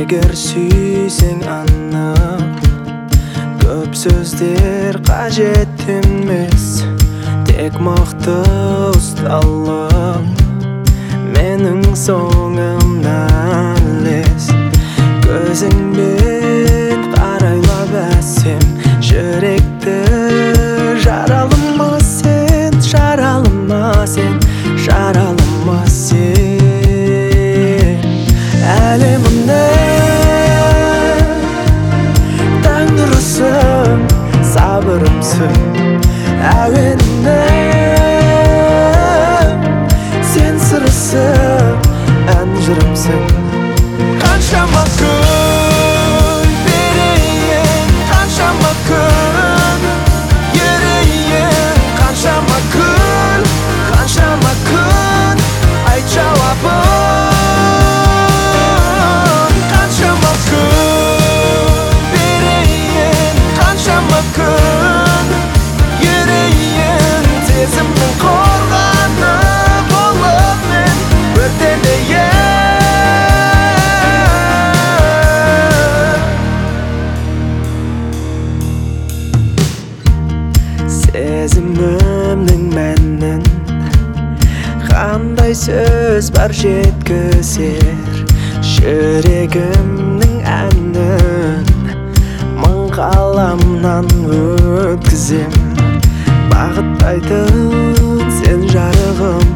Егер сүйсең анық, көп сөздер қажет емес, тек мықты ұсталып менің соңымнан ілес. Көзіңмен қарайлап әсем жүректі жаралыма сен, жаралыма сен, жаралыма сен. Әлемімді таңдырысың, сабырымсың, әуенімнің сен сырысың, ән жырымсың. Қаншама күн берейін, қаншама күн ерейін, қаншама күн айт жауабын. Қаншама күн берейін, қаншама күн ерейін, сезімнің қорғаны болып мен өртенейін. Сезімімнің мәнін қандай сөз бар жеткізер, жүрегімнің әнін мың қаламнан өткізем. Бағыттайтын сен жарығым,